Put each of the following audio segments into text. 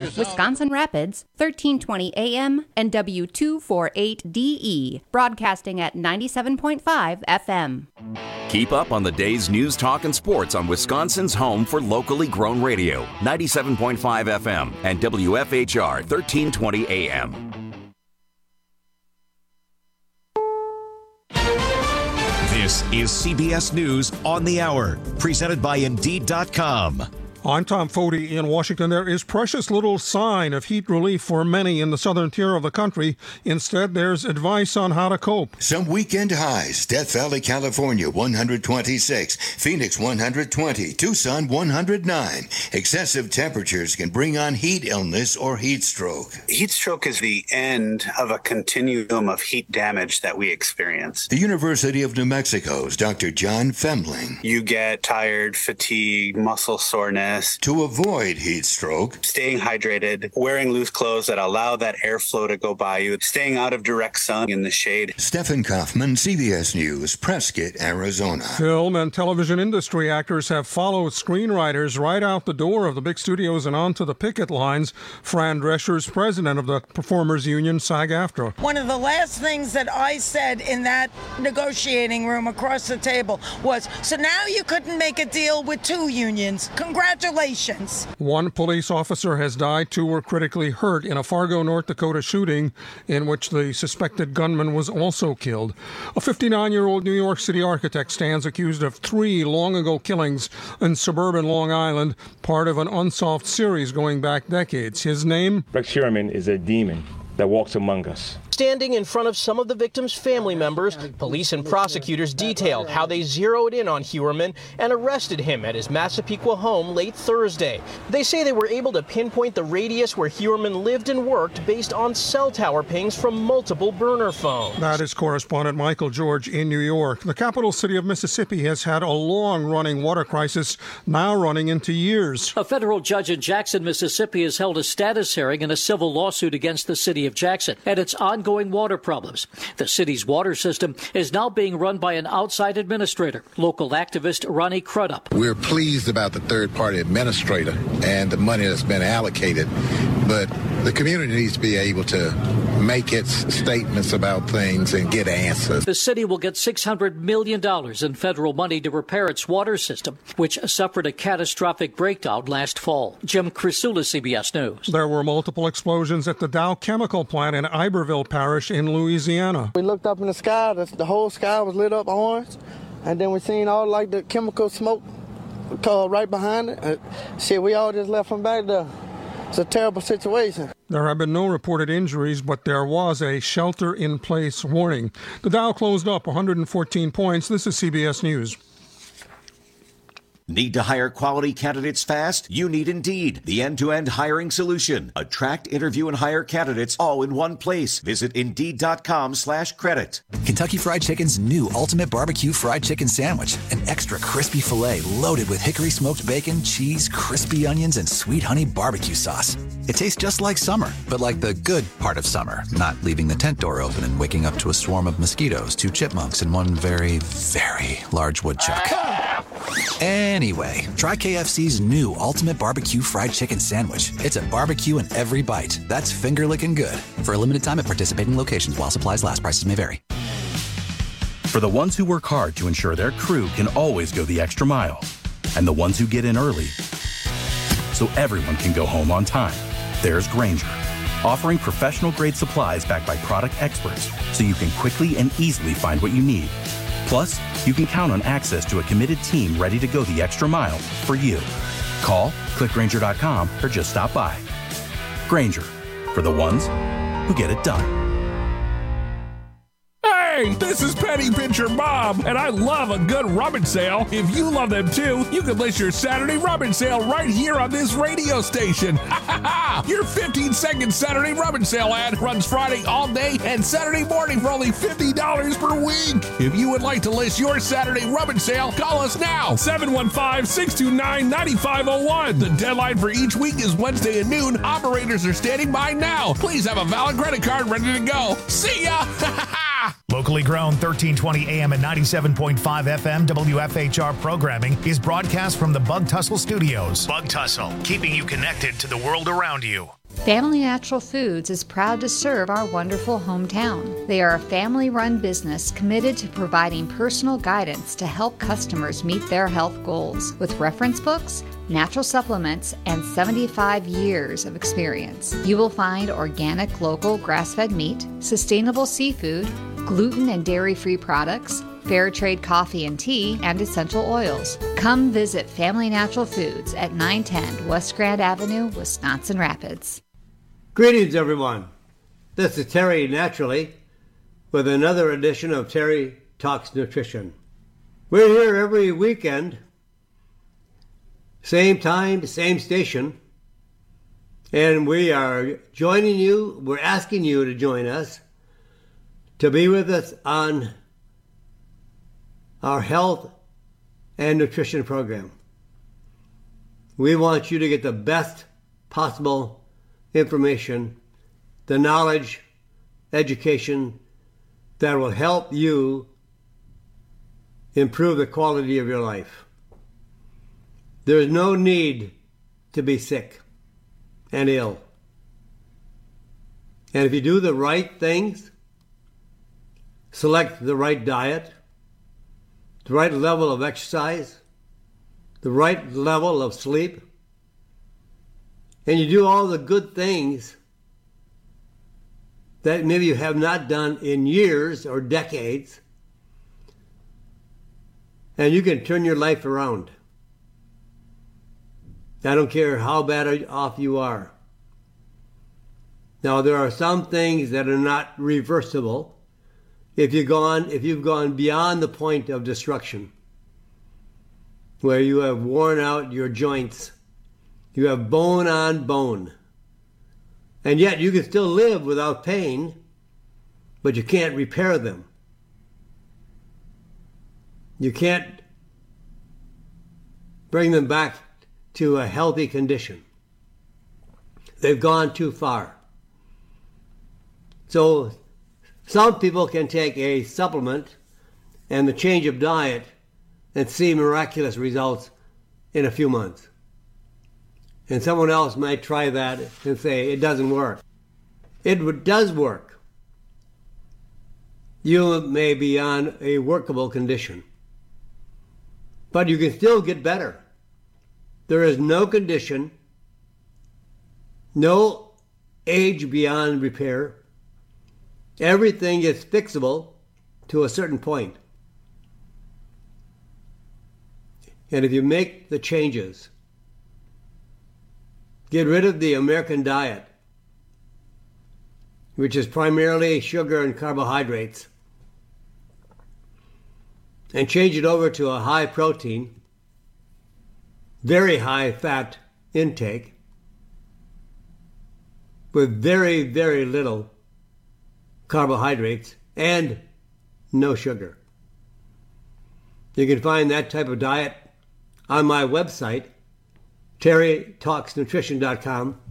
Wisconsin Rapids, 1320 AM and W248DE, broadcasting at 97.5 FM. Keep up on the day's news, talk, and sports on Wisconsin's home for locally grown radio, 97.5 FM and WFHR 1320 AM. This is CBS News on the Hour, presented by Indeed.com. I'm Tom Foti in Washington. There is precious little sign of heat relief for many in the southern tier of the country. Instead, there's advice on how to cope. Some weekend highs: Death Valley, California, 126, Phoenix, 120, Tucson, 109. Excessive temperatures can bring on heat illness or heat stroke. Heat stroke is the end of a continuum of heat damage that we experience. The University of New Mexico's Dr. John Femling. You get tired, fatigue, muscle soreness. To avoid heat stroke, staying hydrated, wearing loose clothes that allow that airflow to go by you, staying out of direct sun in the shade. Stephen Kaufman, CBS News, Prescott, Arizona. Film and television industry actors have followed screenwriters right out the door of the big studios and onto the picket lines. Fran Drescher's president of the Performers Union, SAG-AFTRA. One of the last things that I said in that negotiating room across the table was, so now you couldn't make a deal with two unions. Congratulations. One police officer has died. Two were critically hurt in a Fargo, North Dakota shooting in which the suspected gunman was also killed. A 59-year-old New York City architect stands accused of 3 long-ago killings in suburban Long Island, part of an unsolved series going back decades. His name? Rex Heuermann is a demon that walks among us. Standing in front of some of the victims' family members, police and prosecutors detailed how they zeroed in on Heuermann and arrested him at his Massapequa home late Thursday. They say they were able to pinpoint the radius where Heuermann lived and worked based on cell tower pings from multiple burner phones. That is correspondent Michael George in New York. The capital city of Mississippi has had a long-running water crisis, now running into years. A federal judge in Jackson, Mississippi, has held a status hearing in a civil lawsuit against the city of Jackson and its ongoing water problems. The city's water system is now being run by an outside administrator, local activist Ronnie Crudup. We're pleased about the third-party administrator and the money that's been allocated, but the community needs to be able to make its statements about things and get answers. The city will get $600 million in federal money to repair its water system, which suffered a catastrophic breakdown last fall. Jim Crisula, CBS News. There were multiple explosions at the Dow Chemical plant in Iberville Parish in Louisiana. We looked up in the sky, the whole sky was lit up orange, and then we seen all like the chemical smoke right behind it. We all just left from back there. It's a terrible situation. There have been no reported injuries, but there was a shelter-in-place warning. The Dow closed up 114 points. This is CBS News. Need to hire quality candidates fast? You need Indeed, the end-to-end hiring solution. Attract, interview, and hire candidates all in one place. Visit Indeed.com/credit. Kentucky Fried Chicken's new Ultimate Barbecue Fried Chicken Sandwich. An extra crispy filet loaded with hickory smoked bacon, cheese, crispy onions, and sweet honey barbecue sauce. It tastes just like summer, but like the good part of summer. Not leaving the tent door open and waking up to a swarm of mosquitoes, 2 chipmunks, and one very, very large woodchuck. Anyway, try KFC's new Ultimate Barbecue Fried Chicken Sandwich. It's a barbecue in every bite. That's finger-licking good. For a limited time at participating locations while supplies last, prices may vary. For the ones who work hard to ensure their crew can always go the extra mile, and the ones who get in early so everyone can go home on time, there's Grainger, offering professional-grade supplies backed by product experts so you can quickly and easily find what you need. Plus, you can count on access to a committed team ready to go the extra mile for you. Call, click Grainger.com, or just stop by. Grainger, for the ones who get it done. Hey, this is Penny Pincher Bob, and I love a good rummage sale. If you love them too, you can list your Saturday rummage sale right here on this radio station. Your 15-second Saturday rummage sale ad runs Friday all day and Saturday morning for only $50 per week. If you would like to list your Saturday rummage sale, call us now, 715-629-9501. The deadline for each week is Wednesday at noon. Operators are standing by now. Please have a valid credit card ready to go. See ya! Locally grown 1320 AM and 97.5 FM WFHR programming is broadcast from the Bug Tussle Studios. Bug Tussle, keeping you connected to the world around you. Family Natural Foods is proud to serve our wonderful hometown. They are a family-run business committed to providing personal guidance to help customers meet their health goals with reference books, natural supplements, and 75 years of experience. You will find organic, local, grass-fed meat, sustainable seafood, gluten and dairy-free products, fair trade coffee and tea, and essential oils. Come visit Family Natural Foods at 910 West Grand Avenue, Wisconsin Rapids. Greetings, everyone. This is Terry Naturally with another edition of Terry Talks Nutrition. We're here every weekend, same time, same station, and we are joining you. We're asking you to join us to be with us on our health and nutrition program. We want you to get the best possible information, the knowledge, education that will help you improve the quality of your life. There is no need to be sick and ill. And if you do the right things, select the right diet, the right level of exercise, the right level of sleep, and you do all the good things that maybe you have not done in years or decades, and you can turn your life around. I don't care how bad off you are. Now, there are some things that are not reversible if you've gone beyond the point of destruction, where you have worn out your joints. You have bone on bone. And yet you can still live without pain, but you can't repair them. You can't bring them back to a healthy condition. They've gone too far. So some people can take a supplement and the change of diet and see miraculous results in a few months. And someone else might try that and say, it doesn't work. It does work. You may be on a workable condition, but you can still get better. There is no condition, no age beyond repair. Everything is fixable to a certain point. And if you make the changes, get rid of the American diet, which is primarily sugar and carbohydrates, and change it over to a high protein, very high fat intake, with very, very little carbohydrates and no sugar. You can find that type of diet on my website, TerryTalksNutrition.com.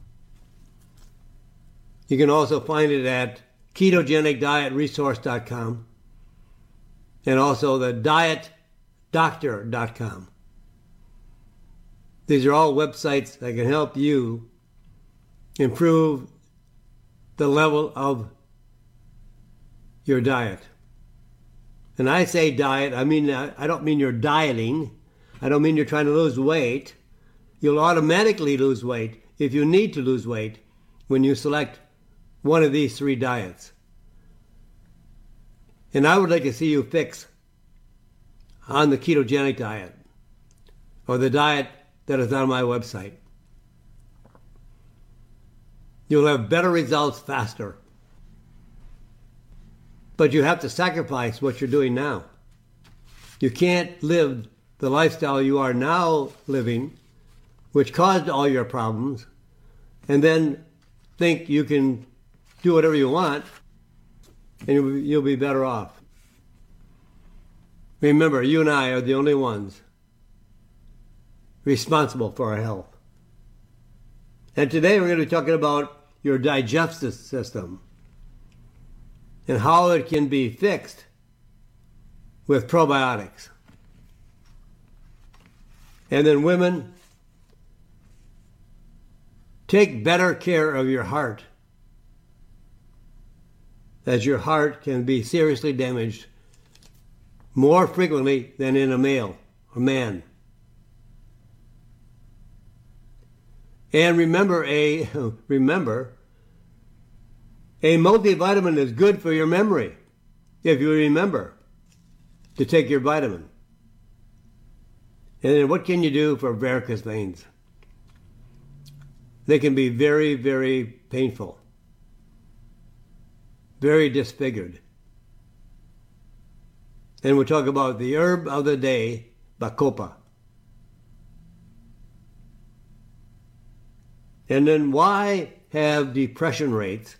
You can also find it at KetogenicDietResource.com and also the DietDoctor.com. These are all websites that can help you improve the level of your diet. And I say diet, I don't mean you're dieting. I don't mean you're trying to lose weight. You'll automatically lose weight if you need to lose weight when you select one of these three diets. And I would like to see you fix on the ketogenic diet or the diet that is on my website. You'll have better results faster. But you have to sacrifice what you're doing now. You can't live the lifestyle you are now living, which caused all your problems, and then think you can do whatever you want and you'll be better off. Remember, you and I are the only ones responsible for our health. And today we're going to be talking about your digestive system and how it can be fixed with probiotics. And then women, Take better care of your heart, as your heart can be seriously damaged more frequently than in a male or man. And remember, a multivitamin is good for your memory if you remember to take your vitamin. And then what can you do for varicose veins? They can be very, very painful, very disfigured. And we'll talk about the herb of the day, Bacopa. And then why have depression rates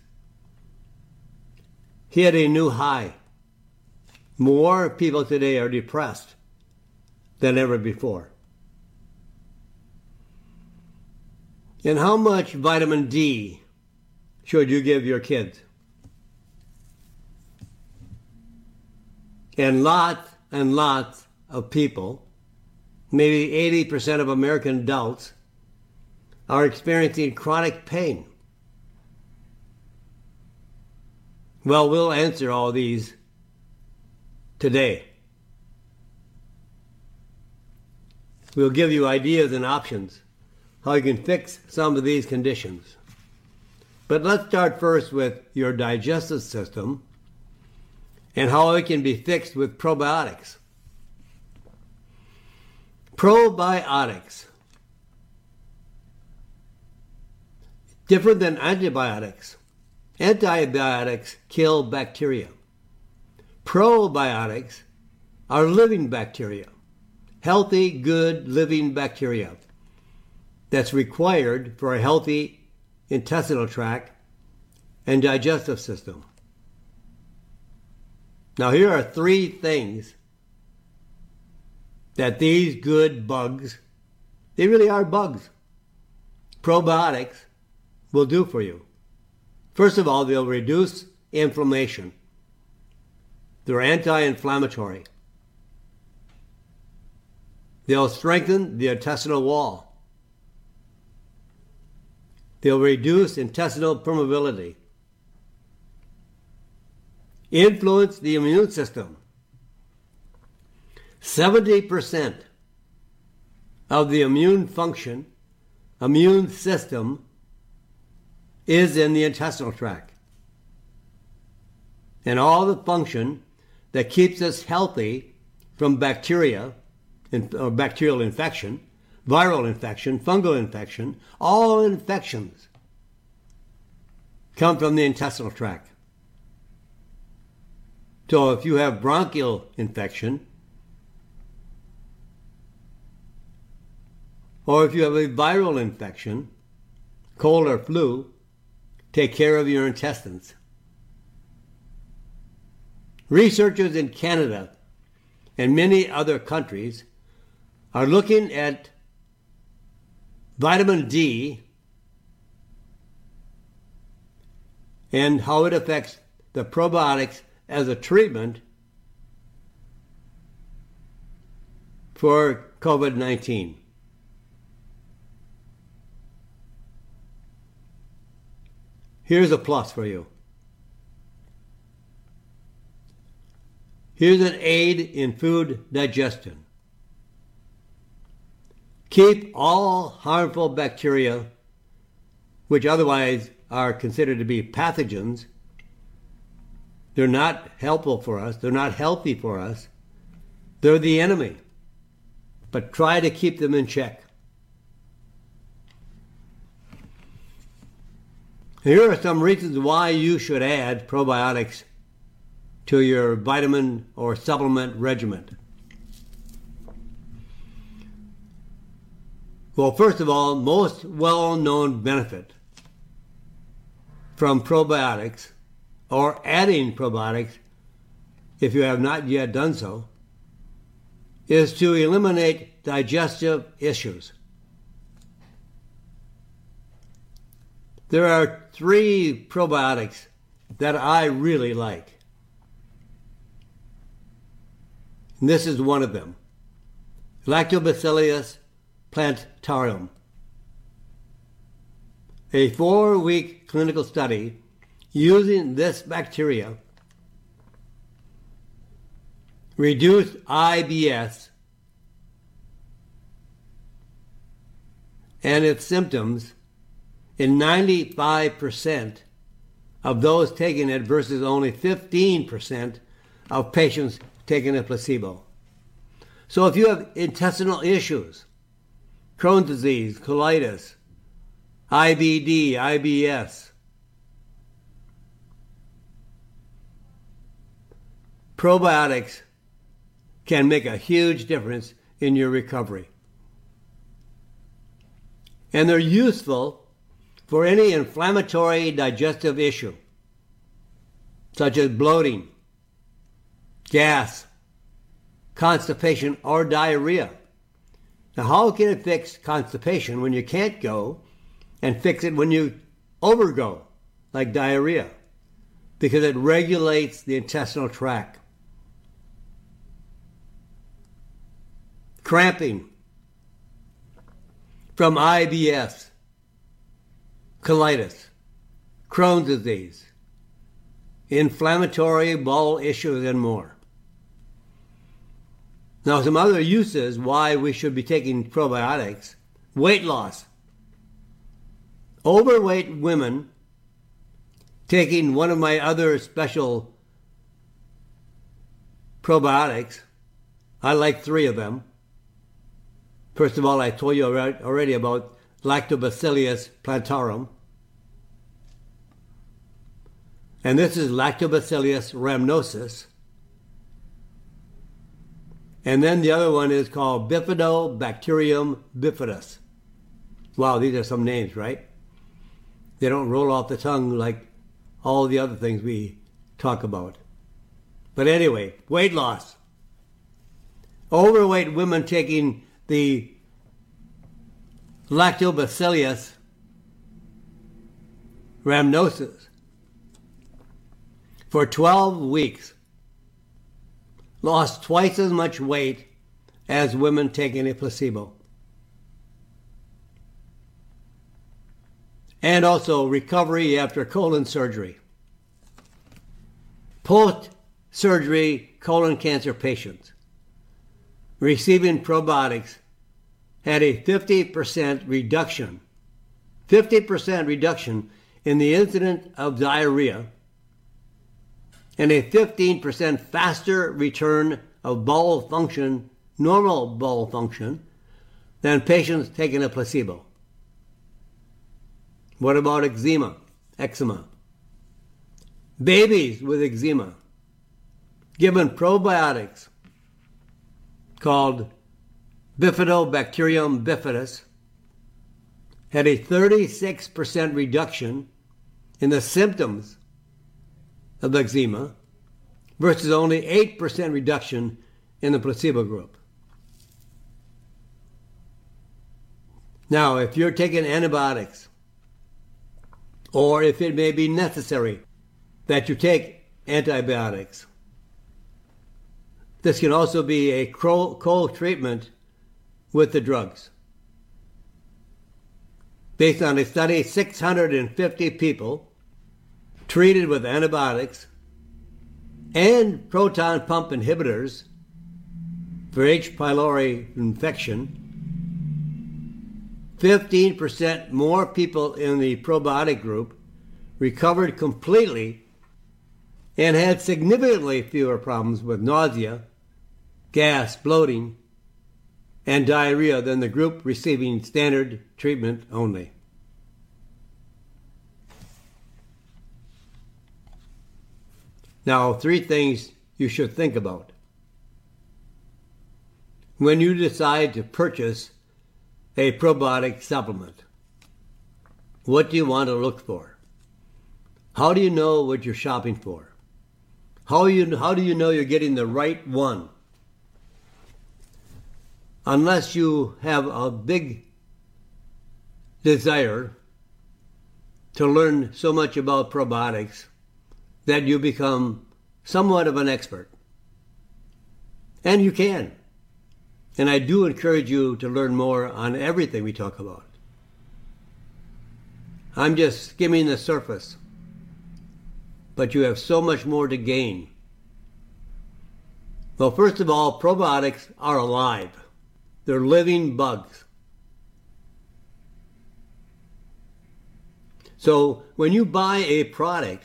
hit a new high? More people today are depressed than ever before. And how much vitamin D should you give your kids? And lots of people, maybe 80% of American adults, are experiencing chronic pain. Well, we'll answer all these today. We'll give you ideas and options how you can fix some of these conditions. But let's start first with your digestive system and how it can be fixed with probiotics. Probiotics, different than antibiotics. Antibiotics kill bacteria. Probiotics are living bacteria, healthy, good, living bacteria that's required for a healthy intestinal tract and digestive system. Now, here are 3 things that these good bugs, they really are bugs, probiotics will do for you. First of all, they'll reduce inflammation. They're anti-inflammatory. They'll strengthen the intestinal wall. They'll reduce intestinal permeability. Influence the immune system. 70% of the immune system is in the intestinal tract. And all the function that keeps us healthy from bacteria, or bacterial infection, viral infection, fungal infection, all infections come from the intestinal tract. So if you have bronchial infection, or if you have a viral infection, cold or flu, take care of your intestines. Researchers in Canada and many other countries are looking at vitamin D and how it affects the probiotics as a treatment for COVID-19. Here's a plus for you. Here's an aid in food digestion. Keep all harmful bacteria, which otherwise are considered to be pathogens. They're not helpful for us. They're not healthy for us. They're the enemy. But try to keep them in check. Here are some reasons why you should add probiotics to your vitamin or supplement regimen. Well, first of all, most well-known benefit from probiotics or adding probiotics, if you have not yet done so, is to eliminate digestive issues. There are 3 probiotics that I really like. And this is one of them. Lactobacillus plantarum. a 4-week clinical study using this bacteria reduced IBS and its symptoms in 95% of those taking it versus only 15% of patients taking a placebo. So if you have intestinal issues, Crohn's disease, colitis, IBD, IBS, probiotics can make a huge difference in your recovery. And they're useful for any inflammatory digestive issue, such as bloating, gas, constipation, or diarrhea. Now, how can it fix constipation when you can't go, and fix it when you overgo, like diarrhea? Because it regulates the intestinal tract. Cramping from IBS, colitis, Crohn's disease, inflammatory bowel issues, and more. Now, some other uses why we should be taking probiotics. Weight loss. Overweight women taking one of my other special probiotics. I like 3 of them. First of all, I told you already about Lactobacillus plantarum. And this is Lactobacillus rhamnosus. And then the other one is called Bifidobacterium bifidus. Wow, these are some names, right? They don't roll off the tongue like all the other things we talk about. But anyway, weight loss. Overweight women taking the Lactobacillus rhamnosus for 12 weeks lost twice as much weight as women taking a placebo. And also recovery after colon surgery. Post-surgery colon cancer patients receiving probiotics had a 50% reduction in the incidence of diarrhea and a 15% faster return of bowel function, normal bowel function, than patients taking a placebo. What about eczema? Babies with eczema given probiotics called Bifidobacterium bifidus had a 36% reduction in the symptoms of eczema versus only 8% reduction in the placebo group. Now, if you're taking antibiotics, or if it may be necessary that you take antibiotics, this can also be a co-treatment with the drugs. Based on a study, 650 people treated with antibiotics and proton pump inhibitors for H. pylori infection, 15% more people in the probiotic group recovered completely and had significantly fewer problems with nausea, gas, bloating, and diarrhea than the group receiving standard treatment only. Now, 3 things you should think about when you decide to purchase a probiotic supplement. What do you want to look for? How do you know what you're shopping for? How do you know you're getting the right one? Unless you have a big desire to learn so much about probiotics that you become somewhat of an expert. And you can. And I do encourage you to learn more on everything we talk about. I'm just skimming the surface. But you have so much more to gain. Well, first of all, probiotics are alive. They're living bugs. So when you buy a product,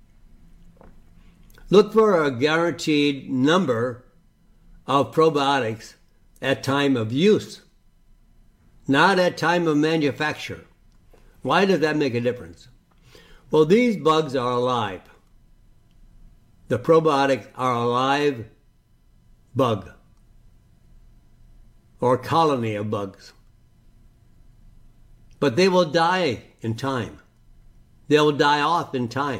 look for a guaranteed number of probiotics at time of use, not at time of manufacture. Why does that make a difference? Well, these bugs are alive. The probiotics are a live bug or colony of bugs. But they will die in time. They'll die off in time.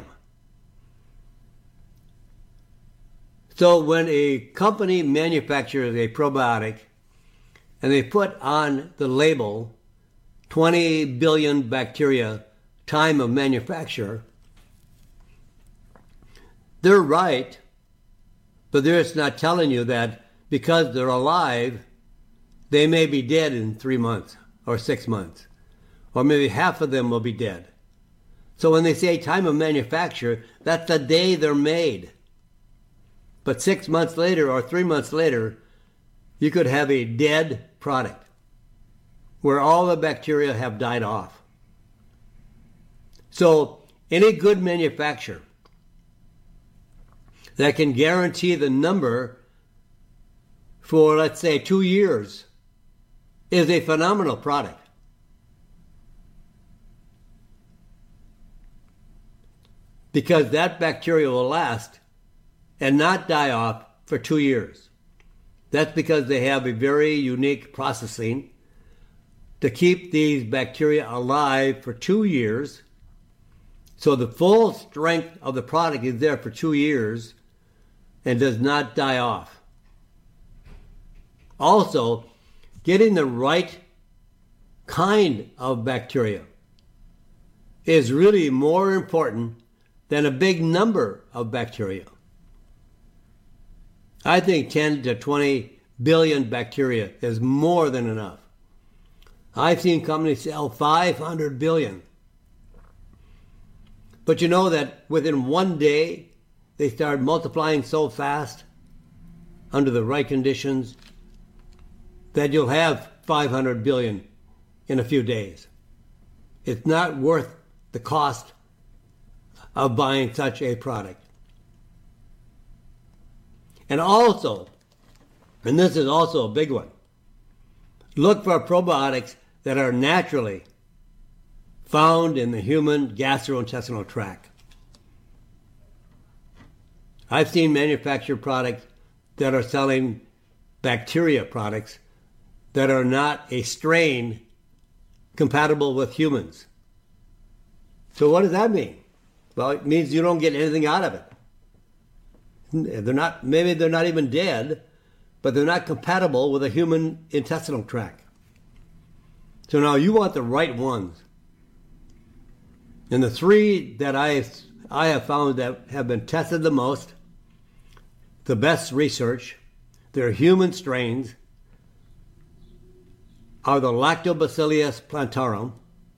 So when a company manufactures a probiotic and they put on the label 20 billion bacteria time of manufacture, they're right, but they're just not telling you that because they're alive, they may be dead in 3 months or 6 months, or maybe half of them will be dead. So when they say time of manufacture, that's the day they're made. But 6 months later or 3 months later, you could have a dead product where all the bacteria have died off. So any good manufacturer that can guarantee the number for, let's say, 2 years is a phenomenal product. Because that bacteria will last and not die off for 2 years. That's because they have a very unique processing to keep these bacteria alive for 2 years. So the full strength of the product is there for 2 years and does not die off. Also, getting the right kind of bacteria is really more important than a big number of bacteria. I think 10 to 20 billion bacteria is more than enough. I've seen companies sell 500 billion. But you know that within 1 day, they start multiplying so fast under the right conditions that you'll have 500 billion in a few days. It's not worth the cost of buying such a product. And also, and this is also a big one, look for probiotics that are naturally found in the human gastrointestinal tract. I've seen manufactured products that are selling bacteria products that are not a strain compatible with humans. So what does that mean? Well, it means you don't get anything out of it. Maybe they're not even dead, but they're not compatible with a human intestinal tract. So now you want the right ones. And the three that I have found that have been tested the most, the best research, they're human strains, are the Lactobacillus plantarum,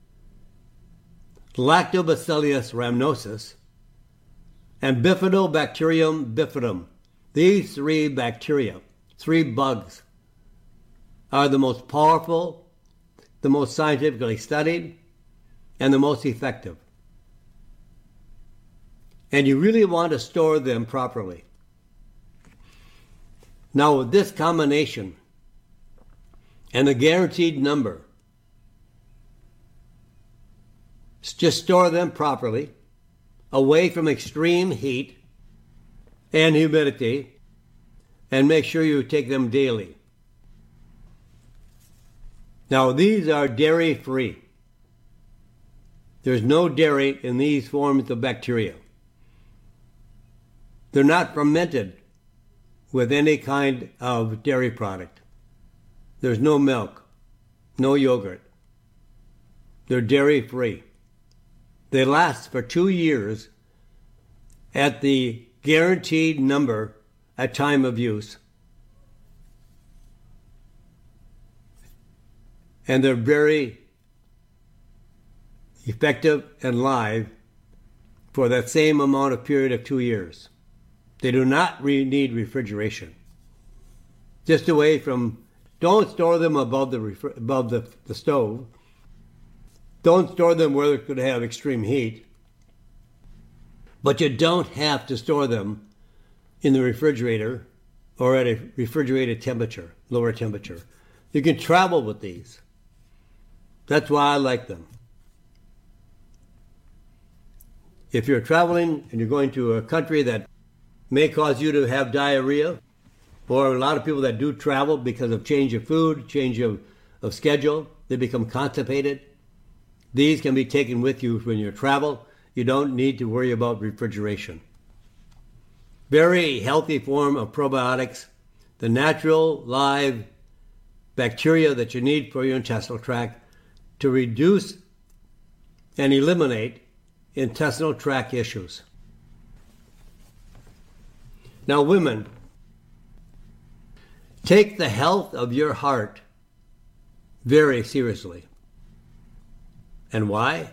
Lactobacillus rhamnosus, and Bifidobacterium bifidum. These three bacteria, three bugs, are the most powerful, the most scientifically studied, and the most effective. And you really want to store them properly. Now with this combination and the guaranteed number, just store them properly, away from extreme heat and humidity, and make sure you take them daily. Now these are dairy-free. There's no dairy in these forms of bacteria. They're not fermented with any kind of dairy product. There's no milk, no yogurt. They're dairy-free. They last for 2 years at the guaranteed number at time of use. And they're very effective and live for that same amount of period of 2 years. They do not need refrigeration. Just away from, don't store them above the stove. Don't store them where they're going to have extreme heat. But you don't have to store them in the refrigerator or at a refrigerated temperature, lower temperature. You can travel with these. That's why I like them. If you're traveling and you're going to a country that may cause you to have diarrhea, or a lot of people that do travel because of change of food, change of schedule, they become constipated. These can be taken with you when you travel. You don't need to worry about refrigeration. Very healthy form of probiotics, the natural live bacteria that you need for your intestinal tract to reduce and eliminate intestinal tract issues. Now, women, take the health of your heart very seriously. And why?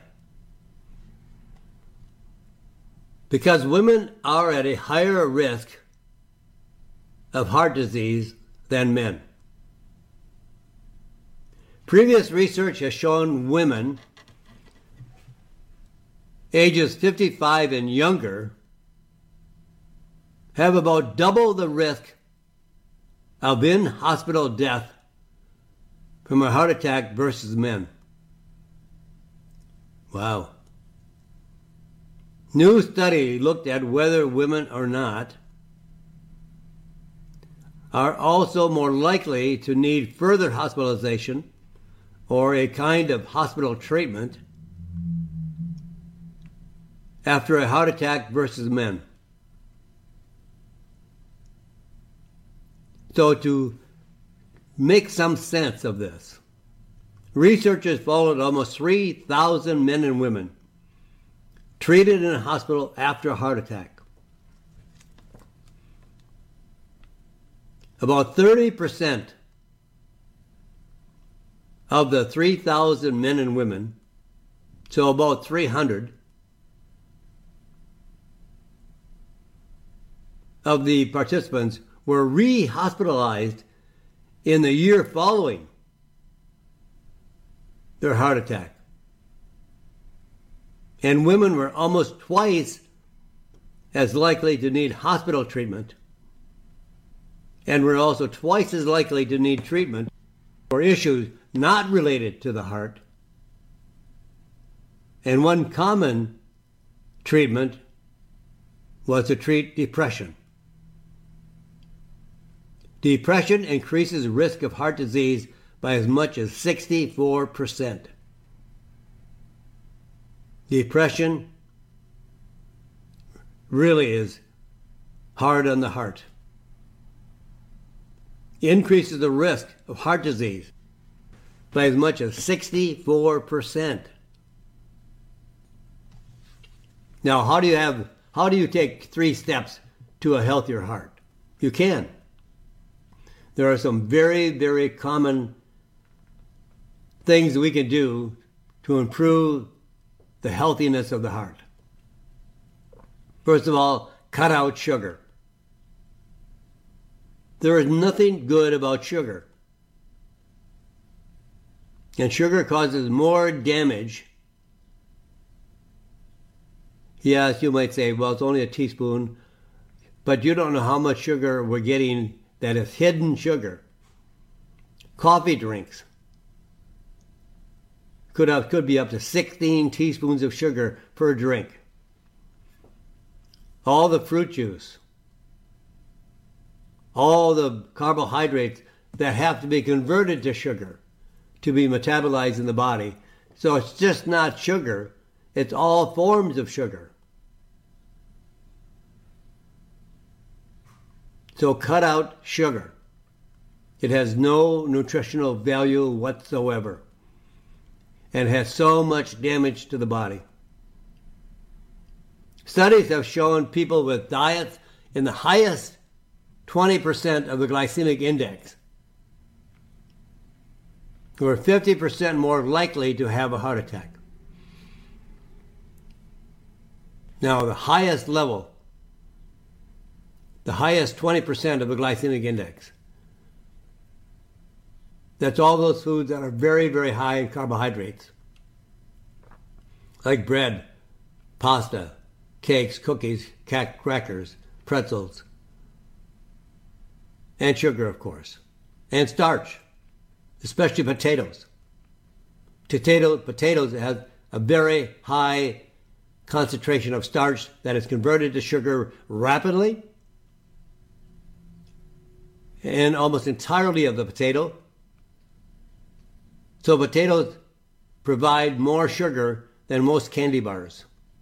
Because women are at a higher risk of heart disease than men. Previous research has shown women ages 55 and younger have about double the risk of in-hospital death from a heart attack versus men. Wow. New study looked at whether women or not are also more likely to need further hospitalization or a kind of hospital treatment after a heart attack versus men. So to make some sense of this, researchers followed almost 3,000 men and women treated in a hospital after a heart attack. About 30% of the 3,000 men and women, so about 300, of the participants were re-hospitalized in the year following their heart attack. And women were almost twice as likely to need hospital treatment, and were also twice as likely to need treatment for issues not related to the heart. And one common treatment was to treat depression. Depression increases risk of heart disease by as much as 64%. Depression really is hard on the heart. Increases the risk of heart disease by as much as 64%. Now, how do you take 3 steps to a healthier heart? You can. There are some very, very common things we can do to improve the healthiness of the heart. First of all, cut out sugar. There is nothing good about sugar. And sugar causes more damage. Yes, you might say, well, it's only a teaspoon, but you don't know how much sugar we're getting that is hidden sugar. Coffee drinks could be up to 16 teaspoons of sugar per drink. All the fruit juice, all the carbohydrates that have to be converted to sugar to be metabolized in the body. So it's just not sugar, it's all forms of sugar. So cut out sugar. It has no nutritional value whatsoever and has so much damage to the body. Studies have shown people with diets in the highest 20% of the glycemic index were 50% more likely to have a heart attack. Now, the highest level, the highest 20% of the glycemic index, that's all those foods that are very, very high in carbohydrates, like bread, pasta, cakes, cookies, crackers, pretzels, and sugar, of course, and starch, especially potatoes. Potatoes have a very high concentration of starch that is converted to sugar rapidly, and almost entirely of the potato. So potatoes provide more sugar than most candy bars.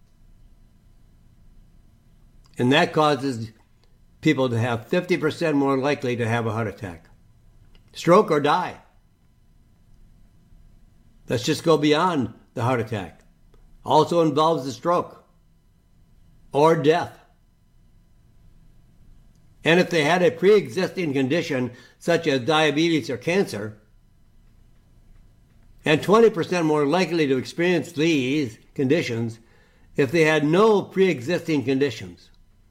And that causes people to have 50% more likely to have a heart attack, stroke, or die. Let's just go beyond the heart attack. Also involves the stroke or death. And if they had a pre-existing condition such as diabetes or cancer, and 20% more likely to experience these conditions if they had no pre-existing conditions.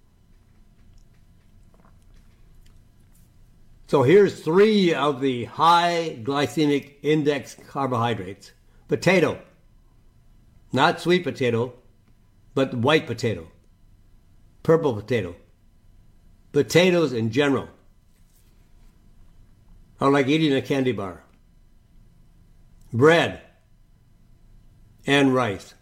So here's 3 of the high glycemic index carbohydrates. Potato, not sweet potato, but white potato, purple potato. Potatoes in general are like eating a candy bar. Bread and rice.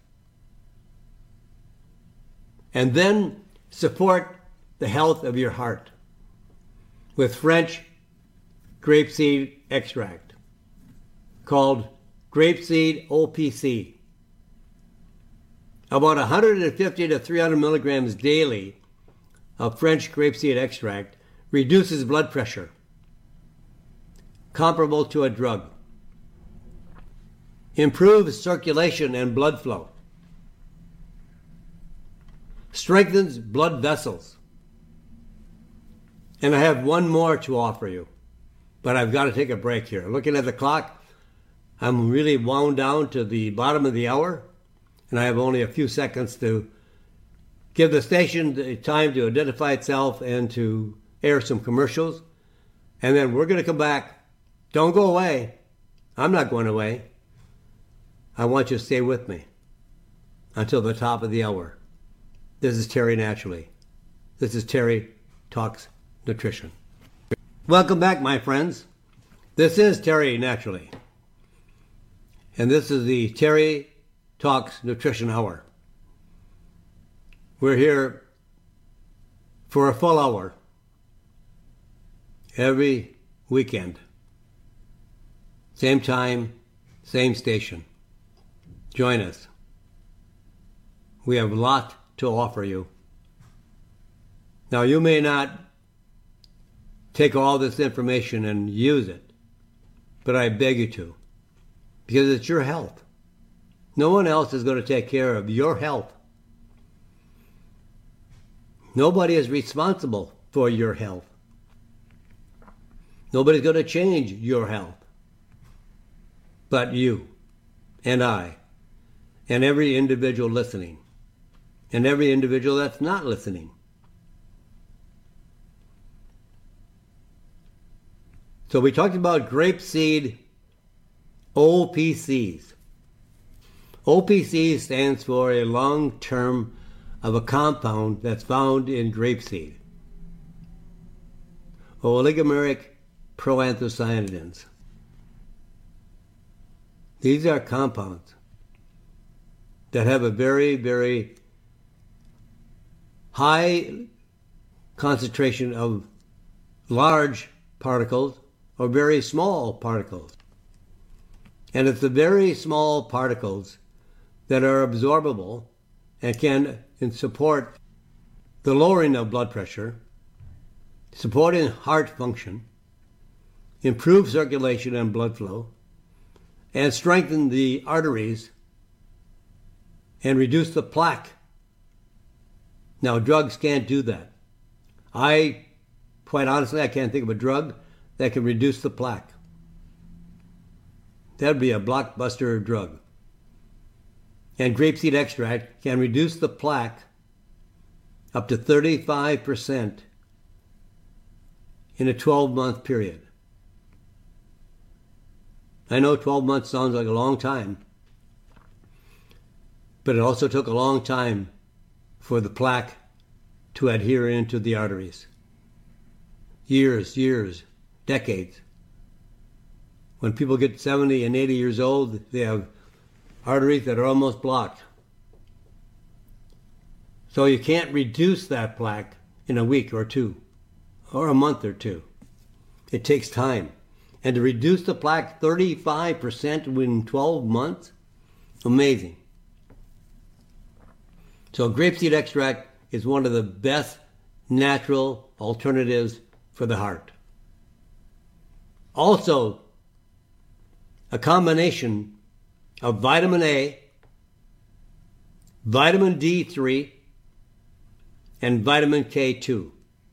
And then support the health of your heart with French grapeseed extract called grapeseed OPC. About 150 to 300 milligrams daily of French grapeseed extract reduces blood pressure, comparable to a drug. Improves circulation and blood flow. Strengthens blood vessels. And I have one more to offer you, but I've got to take a break here. Looking at the clock, I'm really wound down to the bottom of the hour, and I have only a few seconds to give the station the time to identify itself and to air some commercials. And then we're going to come back. Don't go away. I'm not going away. I want you to stay with me until the top of the hour. This is Terry Naturally. This is Terry Talks Nutrition. Welcome back, my friends. This is Terry Naturally. And this is the Terry Talks Nutrition Hour. We're here for a full hour every weekend. Same time, same station. Join us. We have a lot to offer you. Now, you may not take all this information and use it, but I beg you to, because it's your health. No one else is going to take care of your health. Nobody is responsible for your health. Nobody's going to change your health, but you and I. And every individual listening. And every individual that's not listening. So we talked about grapeseed OPCs. OPC stands for a long term of a compound that's found in grapeseed. Oligomeric proanthocyanidins. These are compounds that have a very, very high concentration of large particles or very small particles. And it's the very small particles that are absorbable and can support the lowering of blood pressure, supporting heart function, improve circulation and blood flow, and strengthen the arteries and reduce the plaque. Now, drugs can't do that. Quite honestly, I can't think of a drug that can reduce the plaque. That'd be a blockbuster drug. And grapeseed extract can reduce the plaque up to 35% in a 12-month period. I know 12 months sounds like a long time, but it also took a long time for the plaque to adhere into the arteries. Years, decades. When people get 70 and 80 years old, they have arteries that are almost blocked. So you can't reduce that plaque in a week or two, or a month or two. It takes time. And to reduce the plaque 35% within 12 months, amazing. So grapeseed extract is one of the best natural alternatives for the heart. Also, a combination of vitamin A, vitamin D3, and vitamin K2.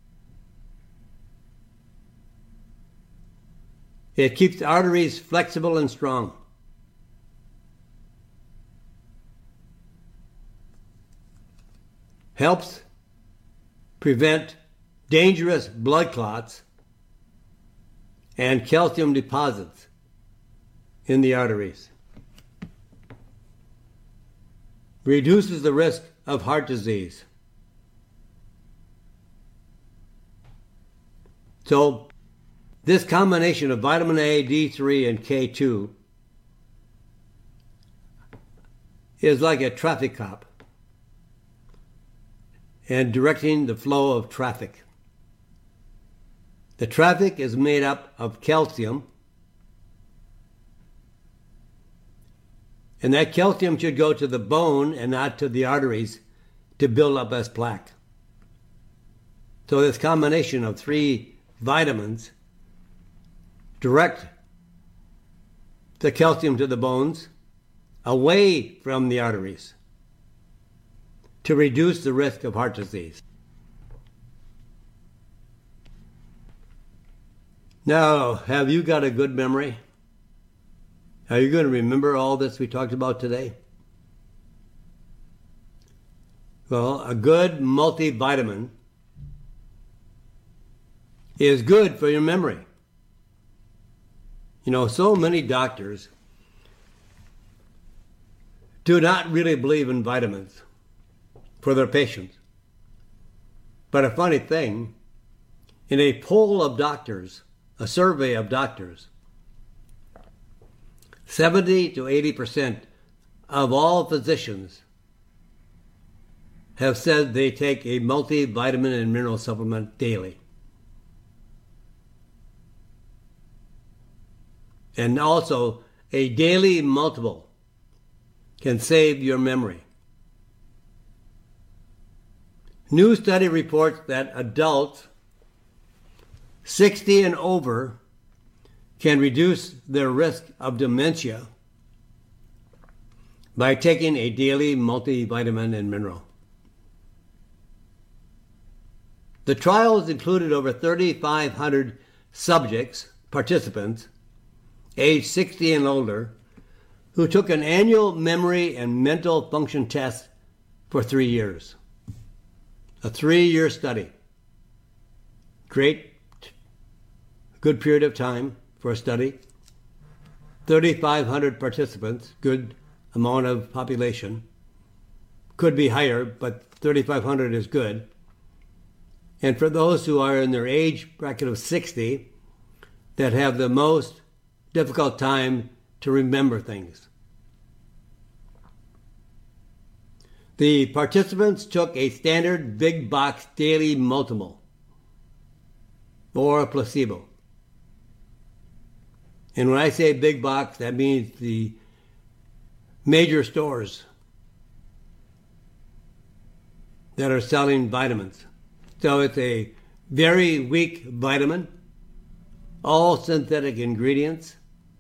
It keeps the arteries flexible and strong. Helps prevent dangerous blood clots and calcium deposits in the arteries. Reduces the risk of heart disease. So, this combination of vitamin A, D3, and K2 is like a traffic cop and directing the flow of traffic. The traffic is made up of calcium, and that calcium should go to the bone and not to the arteries to build up as plaque. So this combination of 3 vitamins direct the calcium to the bones away from the arteries to reduce the risk of heart disease. Now, have you got a good memory? Are you going to remember all this we talked about today? Well, a good multivitamin is good for your memory. You know, so many doctors do not really believe in vitamins for their patients. But a funny thing, in a poll of doctors, a survey of doctors, 70 to 80% of all physicians have said they take a multivitamin and mineral supplement daily. And also, a daily multiple can save your memory. New study reports that adults 60 and over can reduce their risk of dementia by taking a daily multivitamin and mineral. The trials included over 3,500 participants, aged 60 and older, who took an annual memory and mental function test for 3 years. A 3-year study. Great, good period of time for a study. 3,500 participants, good amount of population. Could be higher, but 3,500 is good. And for those who are in their age bracket of 60, that have the most difficult time to remember things. The participants took a standard big box daily multiple or a placebo. And when I say big box, that means the major stores that are selling vitamins. So it's a very weak vitamin, all synthetic ingredients,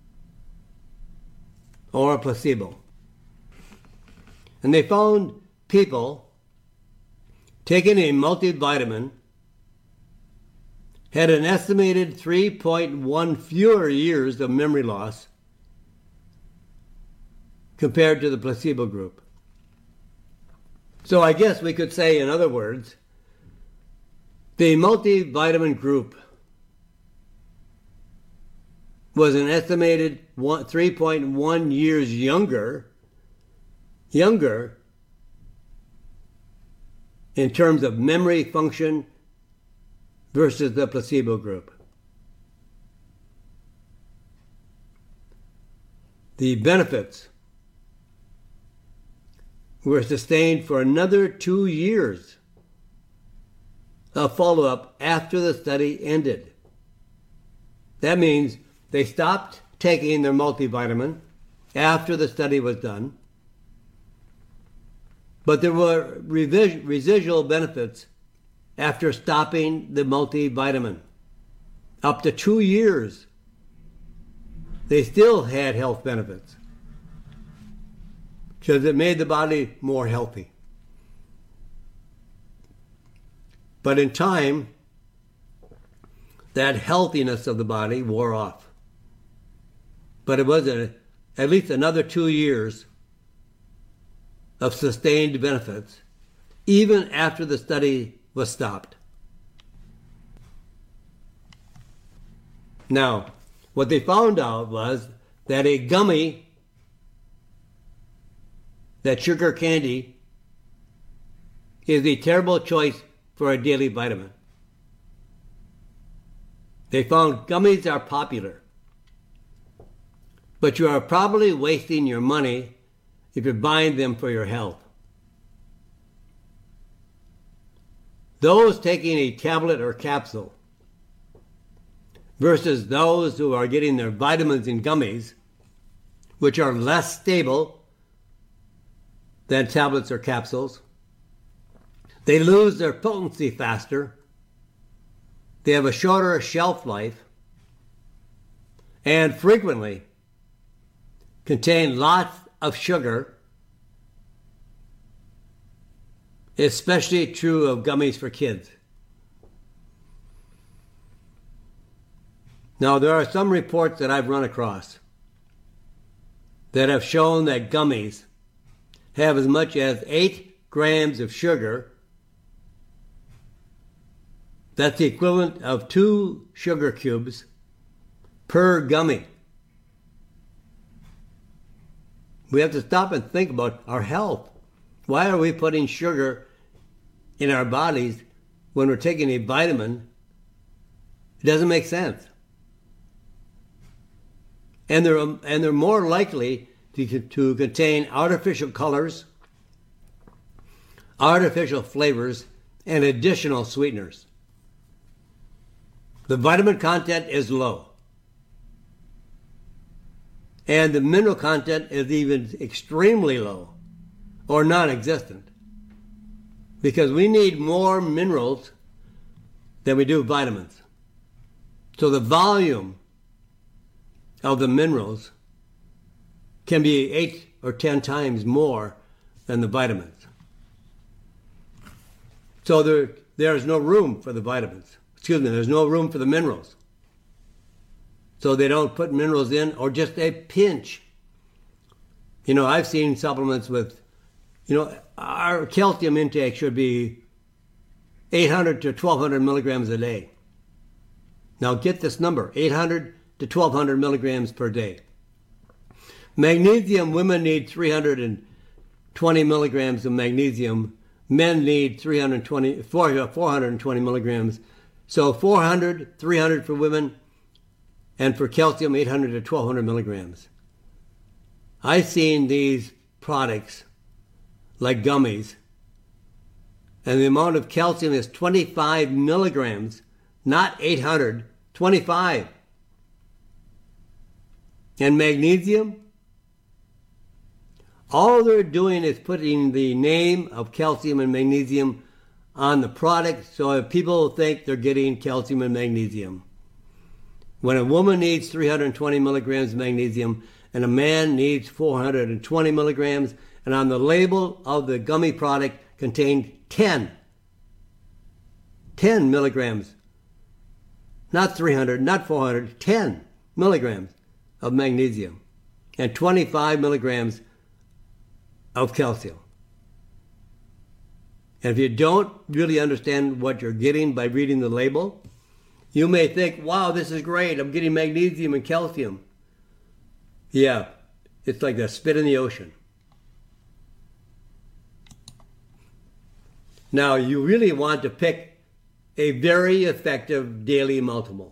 or a placebo. And they found people taking a multivitamin had an estimated 3.1 fewer years of memory loss compared to the placebo group. So I guess we could say, in other words, The multivitamin group was an estimated 3.1 years younger in terms of memory function versus the placebo group. The benefits were sustained for another 2 years of follow-up after the study ended. That means they stopped taking their multivitamin after the study was done, but there were residual benefits after stopping the multivitamin. Up to 2 years, they still had health benefits because it made the body more healthy. But in time, that healthiness of the body wore off. But it was at least another 2 years of sustained benefits, even after the study was stopped. Now, what they found out was that a gummy, that sugar candy, is a terrible choice for a daily vitamin. They found gummies are popular, but you are probably wasting your money if you're buying them for your health. Those taking a tablet or capsule versus those who are getting their vitamins in gummies, which are less stable than tablets or capsules, they lose their potency faster, they have a shorter shelf life, and frequently contain lots of sugar, especially true of gummies for kids. Now, there are some reports that I've run across that have shown that gummies have as much as 8 grams of sugar. That's the equivalent of 2 sugar cubes per gummy. We have to stop and think about our health. Why are we putting sugar in our bodies when we're taking a vitamin? It doesn't make sense. And they're more likely to contain artificial colors, artificial flavors, and additional sweeteners. The vitamin content is low. And the mineral content is even extremely low or non-existent, because we need more minerals than we do vitamins. So the volume of the minerals can be 8 or 10 times more than the vitamins. So there's no room for the vitamins. There's no room for the minerals. So they don't put minerals in, or just a pinch. I've seen supplements with, our calcium intake should be 800 to 1,200 milligrams a day. Now get this number, 800 to 1,200 milligrams per day. Magnesium, women need 320 milligrams of magnesium. Men need 420 milligrams. So 400, 300 for women, and for calcium, 800 to 1,200 milligrams. I've seen these products, like gummies, and the amount of calcium is 25 milligrams, not 800, 25. And magnesium, all they're doing is putting the name of calcium and magnesium on the product so that people think they're getting calcium and magnesium. When a woman needs 320 milligrams of magnesium and a man needs 420 milligrams, and on the label of the gummy product contained 10 milligrams, not 300, not 400, 10 milligrams of magnesium and 25 milligrams of calcium. And if you don't really understand what you're getting by reading the label, you may think, wow, this is great. I'm getting magnesium and calcium. Yeah, it's like a spit in the ocean. Now, you really want to pick a very effective daily multiple.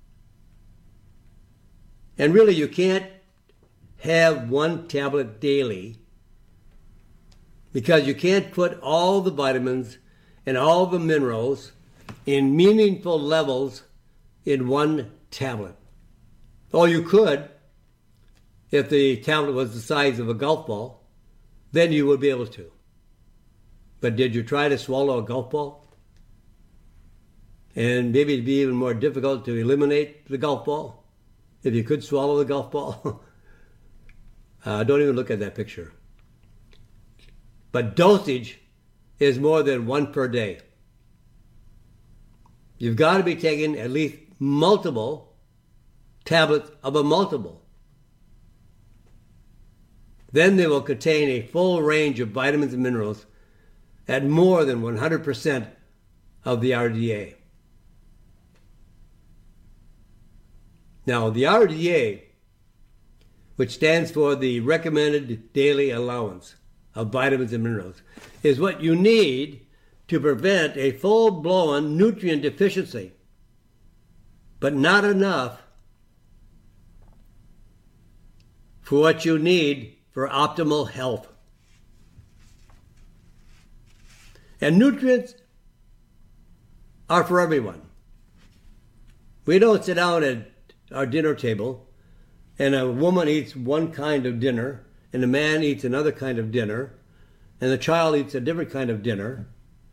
And really, you can't have one tablet daily because you can't put all the vitamins and all the minerals in meaningful levels in one tablet. Or you could, if the tablet was the size of a golf ball, then you would be able to. But did you try to swallow a golf ball? And maybe it'd be even more difficult to eliminate the golf ball if you could swallow the golf ball. Don't even look at that picture. But dosage is more than one per day. You've got to be taking at least multiple tablets of a multiple. Then they will contain a full range of vitamins and minerals at more than 100% of the RDA. Now, the RDA, which stands for the Recommended Daily Allowance of Vitamins and Minerals, is what you need to prevent a full-blown nutrient deficiency, but not enough for what you need for optimal health. And nutrients are for everyone. We don't sit down at our dinner table and a woman eats one kind of dinner and a man eats another kind of dinner and the child eats a different kind of dinner.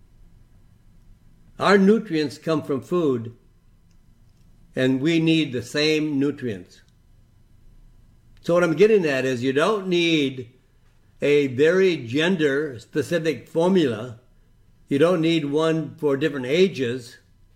Our nutrients come from food and we need the same nutrients. So what I'm getting at is you don't need a very gender-specific formula. You don't need one for different ages.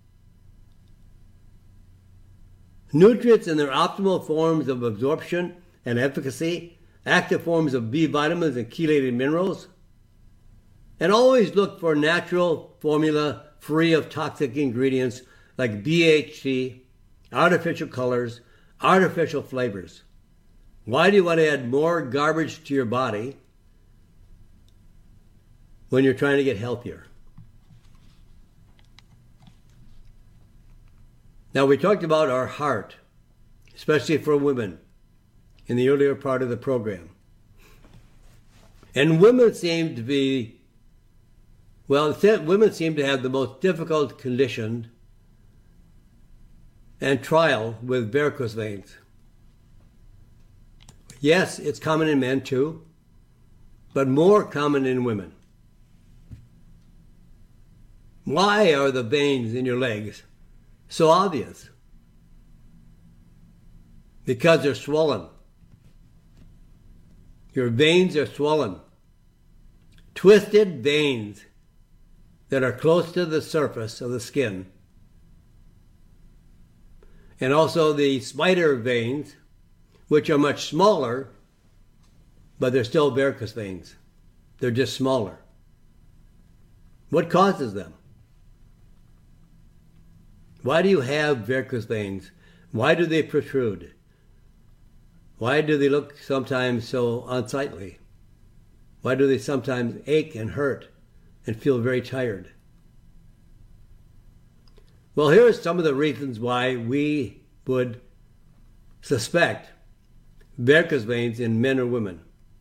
Nutrients in their optimal forms of absorption and efficacy, active forms of B vitamins and chelated minerals, and always look for natural formula free of toxic ingredients like BHT, artificial colors, artificial flavors. Why do you want to add more garbage to your body when you're trying to get healthier? Now, we talked about our heart, especially for women, in the earlier part of the program. And women seem to be, women seem to have the most difficult condition and trial with varicose veins. Yes, it's common in men too, but more common in women. Why are the veins in your legs so obvious? Because they're swollen. Your veins are swollen. Twisted veins that are close to the surface of the skin. And also the spider veins, which are much smaller, but they're still varicose veins. They're just smaller. What causes them? Why do you have varicose veins? Why do they protrude? Why do they look sometimes so unsightly? Why do they sometimes ache and hurt and feel very tired? Well, here are some of the reasons why we would suspect varicose veins in men or women.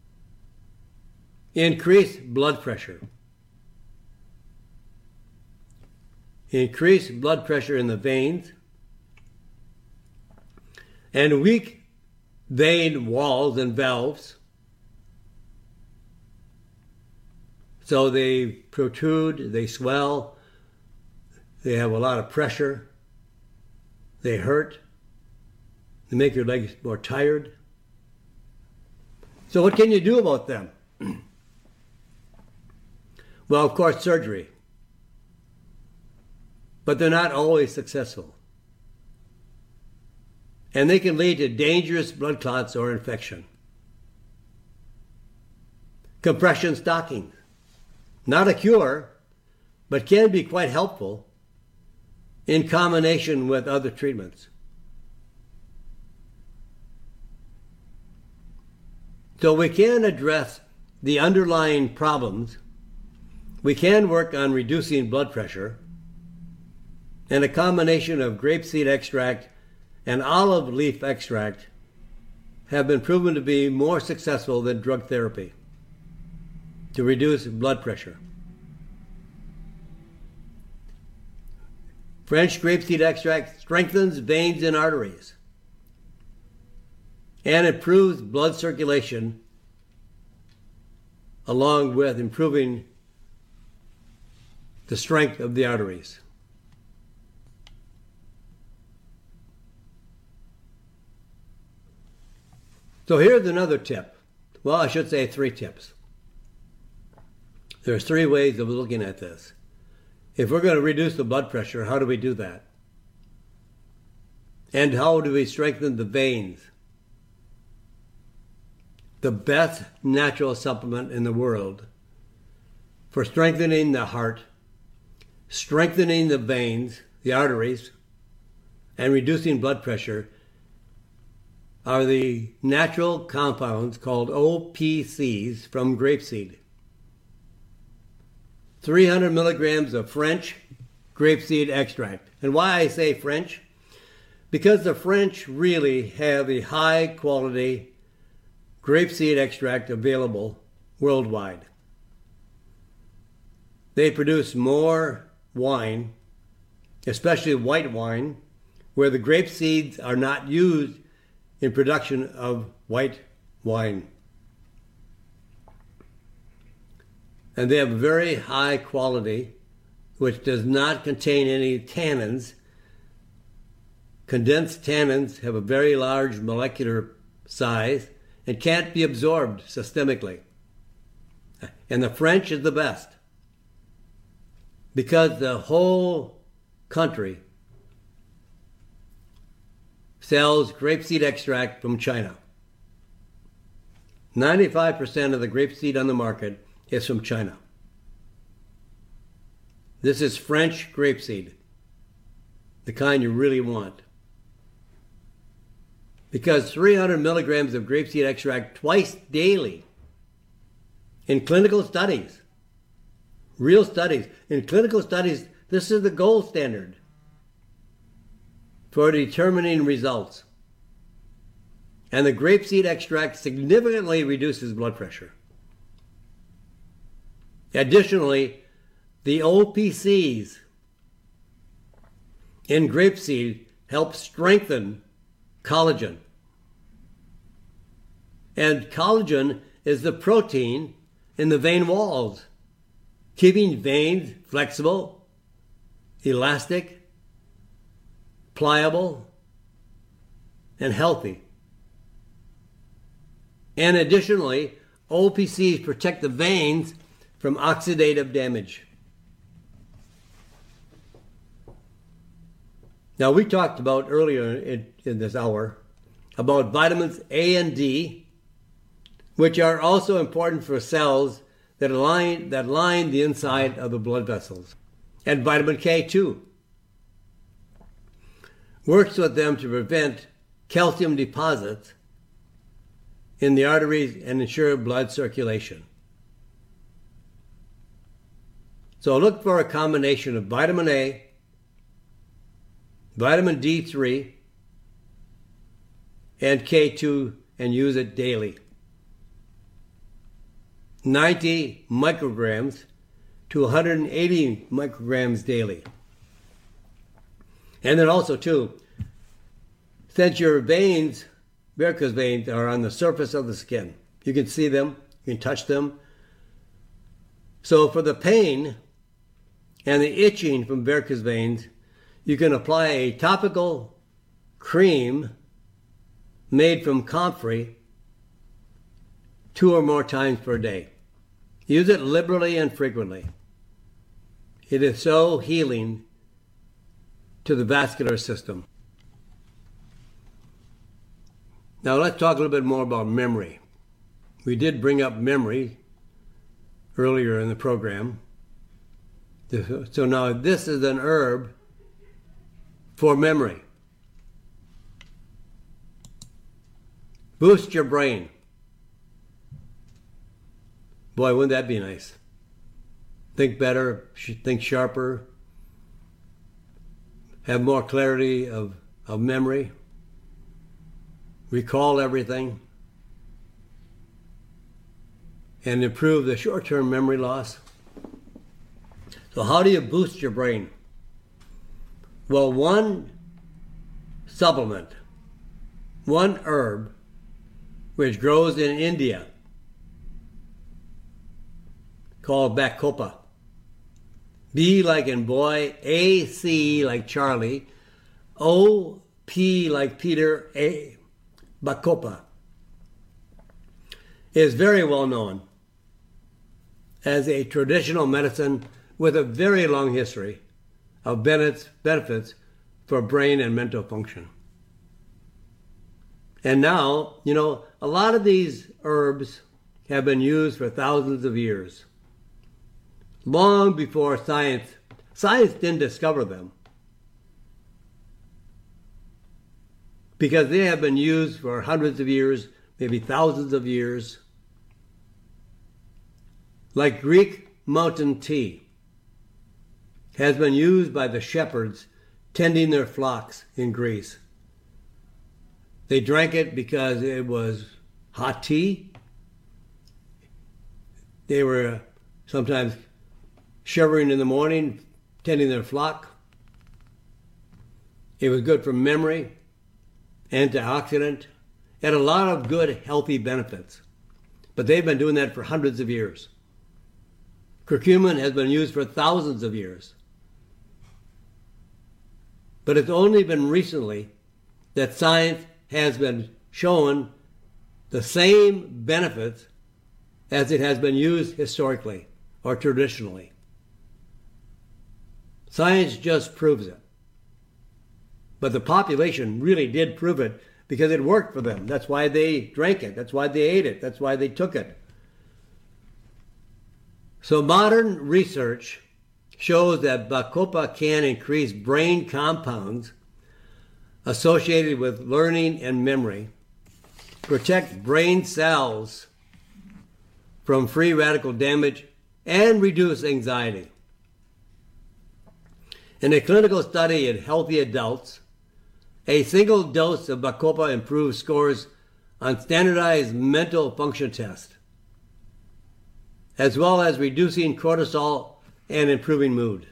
Increased blood pressure. Increased blood pressure in the veins and weak vein walls and valves. So they protrude, they swell, they have a lot of pressure, they hurt, they make your legs more tired. So what can you do about them? Well, of course, surgery. But they're not always successful. And they can lead to dangerous blood clots or infection. Compression stockings. Not a cure, but can be quite helpful in combination with other treatments. So we can address the underlying problems. We can work on reducing blood pressure, and a combination of grapeseed extract and olive leaf extract have been proven to be more successful than drug therapy to reduce blood pressure. French grapeseed extract strengthens veins and arteries and improves blood circulation, along with improving the strength of the arteries. So here's another tip. Well, I should say 3 tips. There's 3 ways of looking at this. If we're going to reduce the blood pressure, how do we do that? And how do we strengthen the veins? The best natural supplement in the world for strengthening the heart, strengthening the veins, the arteries, and reducing blood pressure are the natural compounds called OPCs from grapeseed. 300 milligrams of French grapeseed extract. And why I say French? Because the French really have a high quality grapeseed extract available worldwide. They produce more wine, especially white wine, where the grape seeds are not used in production of white wine. And they have very high quality, which does not contain any tannins. Condensed tannins have a very large molecular size and can't be absorbed systemically. And the French is the best, because the whole country sells grapeseed extract from China. 95% of the grapeseed on the market is from China. This is French grapeseed, the kind you really want. Because 300 milligrams of grapeseed extract twice daily in clinical studies, real studies, in clinical studies, this is the gold standard for determining results. And the grapeseed extract significantly reduces blood pressure. Additionally, the OPCs in grapeseed help strengthen collagen. And collagen is the protein in the vein walls, keeping veins flexible, elastic, pliable, and healthy. And additionally, OPCs protect the veins from oxidative damage. Now, we talked about earlier in this hour about vitamins A and D, which are also important for cells that line the inside of the blood vessels. And vitamin K too works with them to prevent calcium deposits in the arteries and ensure blood circulation. So look for a combination of vitamin A, vitamin D3, and K2 and use it daily. 90 micrograms to 180 micrograms daily. And then also too, since your veins, varicose veins, are on the surface of the skin, you can see them, you can touch them. So for the pain and the itching from varicose veins, you can apply a topical cream made from comfrey 2 or more times per day. Use it liberally and frequently. It is so healing to the vascular system. Now let's talk a little bit more about memory. We did bring up memory earlier in the program. So now this is an herb for memory. Boost your brain. Boy, wouldn't that be nice? Think better, think sharper, have more clarity of memory, recall everything, and improve the short-term memory loss. So how do you boost your brain? Well, one supplement, one herb, which grows in India, called Bacopa. B like in boy, A, C like Charlie, O, P like Peter, A, Bacopa, is very well known as a traditional medicine with a very long history of benefits for brain and mental function. And now, a lot of these herbs have been used for thousands of years. Long before science didn't discover them, because they have been used for hundreds of years, maybe thousands of years. Like Greek mountain tea has been used by the shepherds tending their flocks in Greece. They drank it because it was hot tea. They were sometimes shivering in the morning, tending their flock. It was good for memory, antioxidant, had a lot of good, healthy benefits. But they've been doing that for hundreds of years. Curcumin has been used for thousands of years. But it's only been recently that science has been showing the same benefits as it has been used historically or traditionally. Science just proves it. But the population really did prove it because it worked for them. That's why they drank it. That's why they ate it. That's why they took it. So modern research shows that Bacopa can increase brain compounds associated with learning and memory, protect brain cells from free radical damage, and reduce anxiety. In a clinical study in healthy adults, a single dose of Bacopa improved scores on standardized mental function tests, as well as reducing cortisol and improving mood.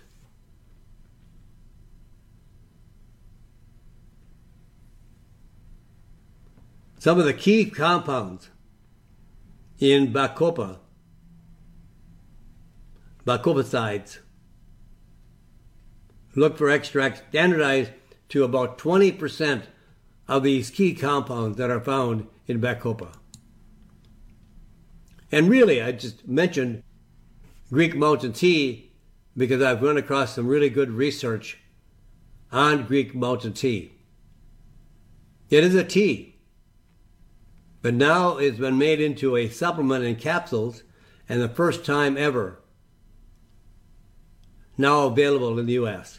Some of the key compounds in Bacopa, Bacopicides, look for extracts standardized to about 20% of these key compounds that are found in Bacopa. And really, I just mentioned Greek mountain tea because I've run across some really good research on Greek mountain tea. It is a tea, but now it's been made into a supplement in capsules, and the first time ever now available in the U.S.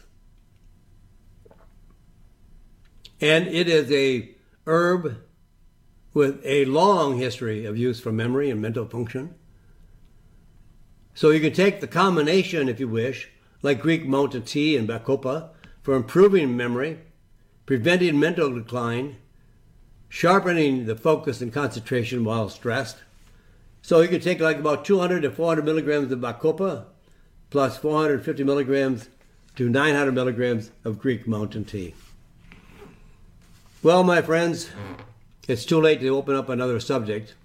And it is a herb with a long history of use for memory and mental function. So you can take the combination, if you wish, like Greek mountain tea and Bacopa, for improving memory, preventing mental decline, sharpening the focus and concentration while stressed. So you can take like about 200 to 400 milligrams of Bacopa plus 450 milligrams to 900 milligrams of Greek mountain tea. Well, my friends, it's too late to open up another subject.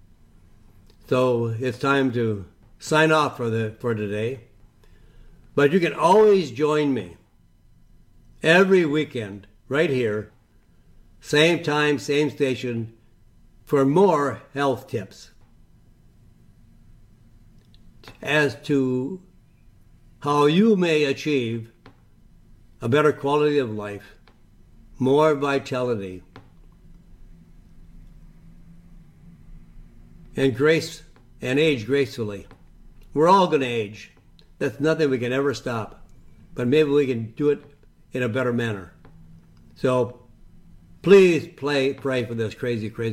So it's time to sign off for today. But you can always join me every weekend right here, same time, same station, for more health tips as to how you may achieve a better quality of life, more vitality, and grace, and age gracefully. We're all going to age, That's nothing we can ever stop. But maybe we can do it in a better manner. So please pray for this crazy